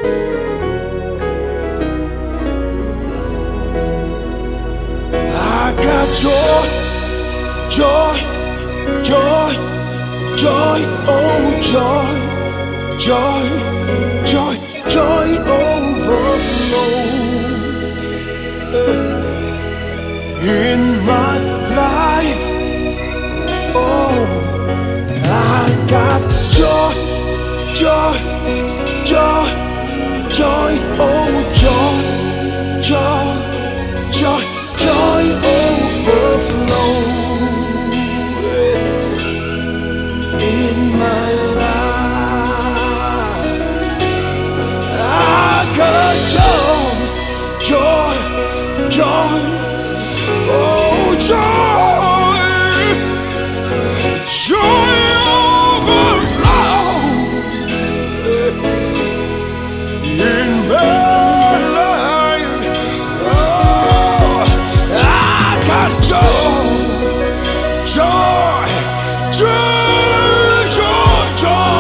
I got joy, joy, joy, joy, oh joy, joy, joy, joy overflow in my life. Oh, I got joy, joy, joy, joy, oh joy, joy, joy, joy overflow in my life. I got joy, joy, joy, oh joy, joy overflow in my life. Oh, I got joy, joy, joy, joy,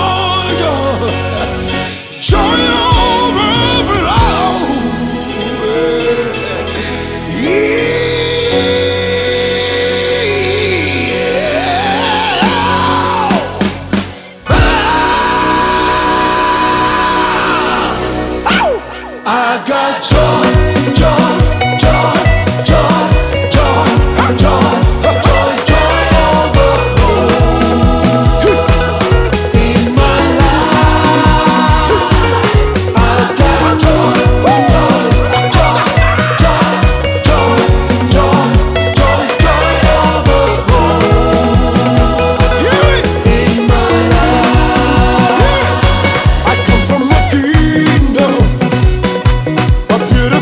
joy, joy, joy overflow. Yeah. I got joy, joy, joy, joy, joy, joy, joy, joy overflow in my life. I got joy, joy, joy, joy, joy, joy, joy overflow in my life. I come from a kingdom, a beautiful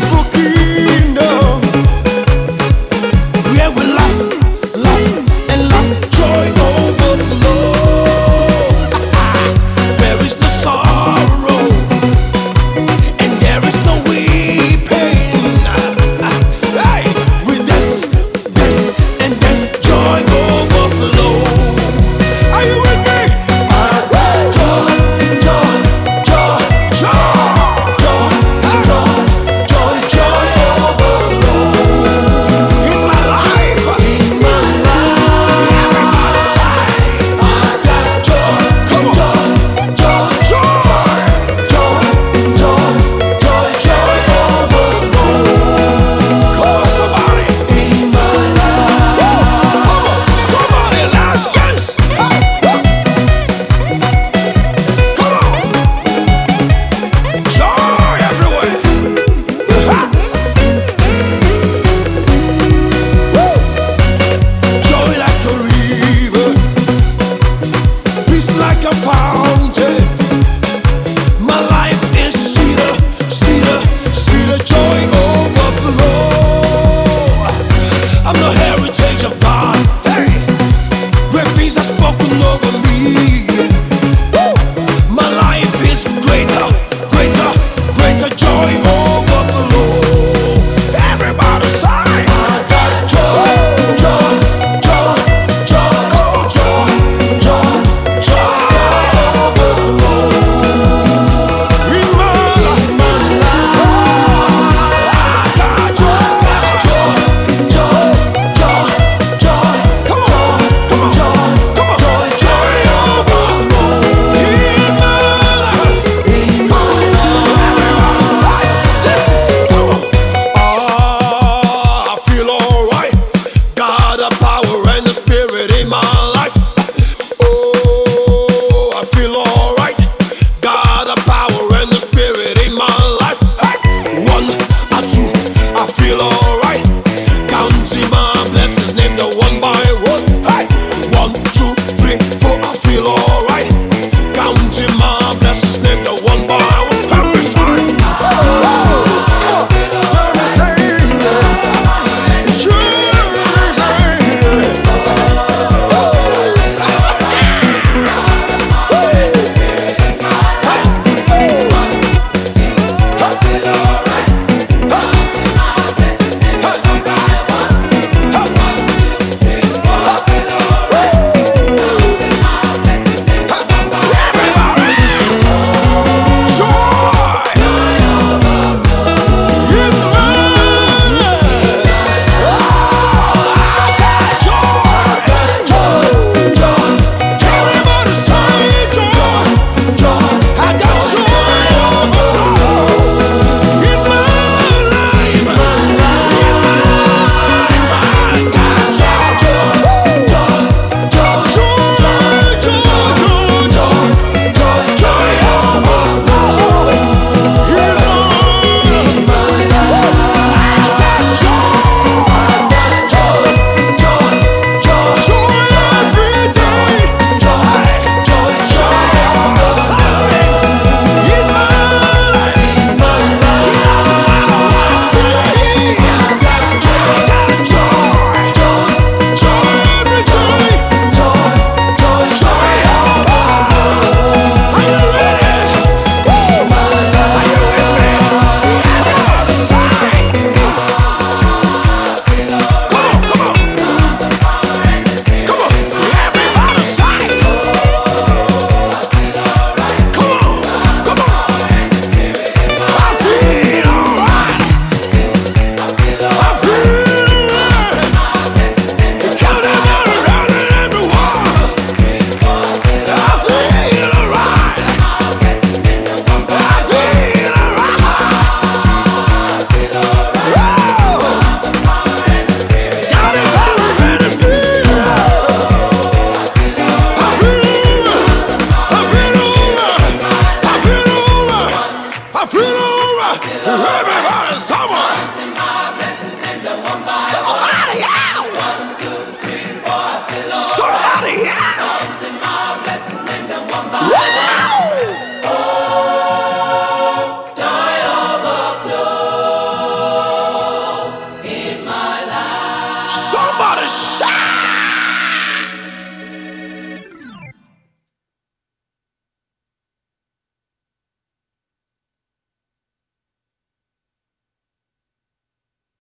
feel alright. Everybody, someone. Somebody out. Somebody out. Somebody shout!